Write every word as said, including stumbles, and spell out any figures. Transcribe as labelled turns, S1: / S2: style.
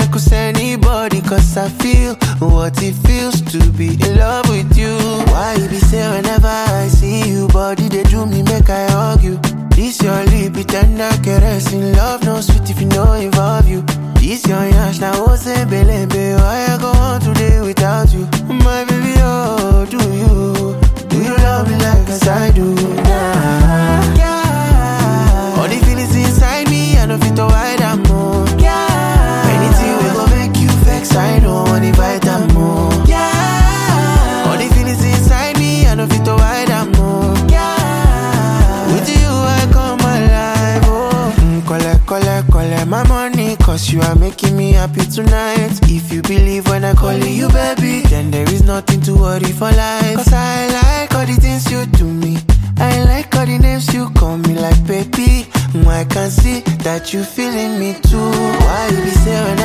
S1: cause anybody, cause I feel what it feels to be in love with you. Why you be say whenever I see you, body they do me make I hug you. This your lip, it tender caress in love, no sweet if you know involve you. This your yash, now oh say belebe, why I go on today without you? My baby, oh, do you, do you love me like as I do now? Yeah. All the feelings inside me, I know fit to hide them more. Yeah. Anything we go make you vex, I don't want to fight them more. Yeah. All the feelings inside me, I know fit to hide them more. Yeah. With you, I come alive, oh. Mm, collect, collect, collect my money, cause you are making me happy tonight. If you believe when I call you baby, then there is nothing to worry for life. Cause I like all the things you do me, I like all the names you call me like baby. I can see that you feeling me too. Why you be saying